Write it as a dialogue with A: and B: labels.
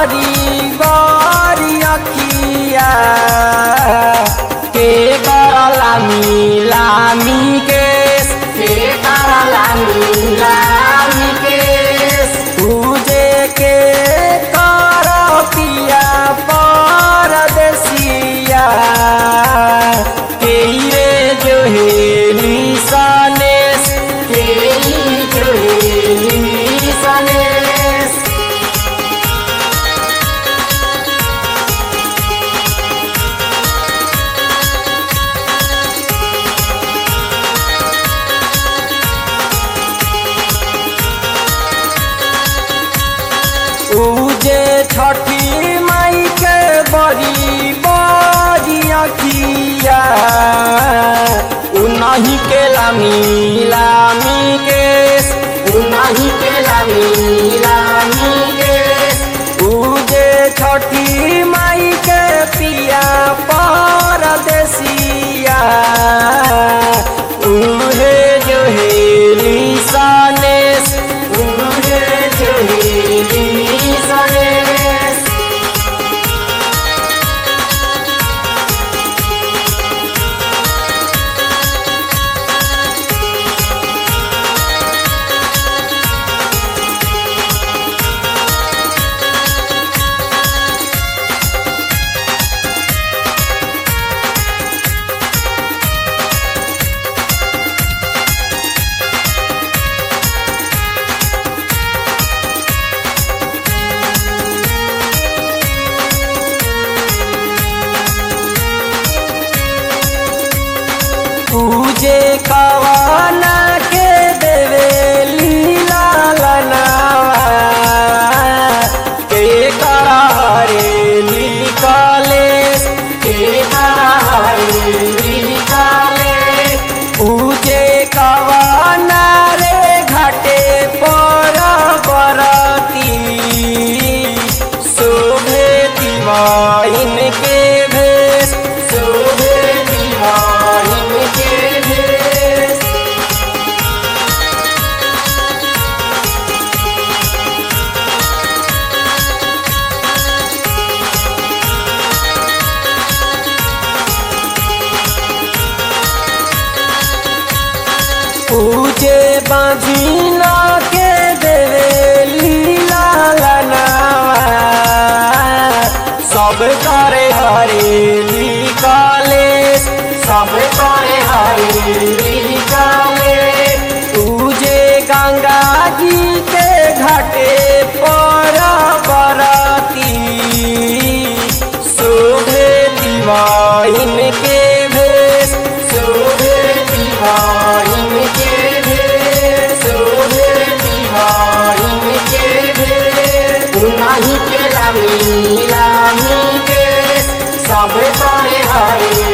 A: बारी बारी अखिया के करला मिलामी केस के करला मिलामी केस तुझे के कर पिया परदेसिया के रे जो हेली सनेस के जो हेली सनेस। उजे छठी माई के बड़ी बड़ी अखिया उन्हीं के लामी लामी केस उन्हीं के लामी लामी केस उजे छठी माई के पिया परदेसिया उहे जो हेली सनेस उहे जो हेली सनेस। पूजे कवाना के देवे लीला लनावा के करारे निकाले के करारे निकाले पूजे कवाना रे घाटे पर बरती शोभे दिवाइन के भेष शोभे दिवाइन के भेष। पूजे बांझिना के देवे लीला लनावा सब करे हरेली कॉलेज सब करे हरेली कॉलेज तुझे गंगा जी के घाटे पर बरती शोभे दिवाइन के भेष शोभे दिवाइन के भेष शोभे दिवाइन के भेष उन्हीं के लामी लामी केस सब करे हरे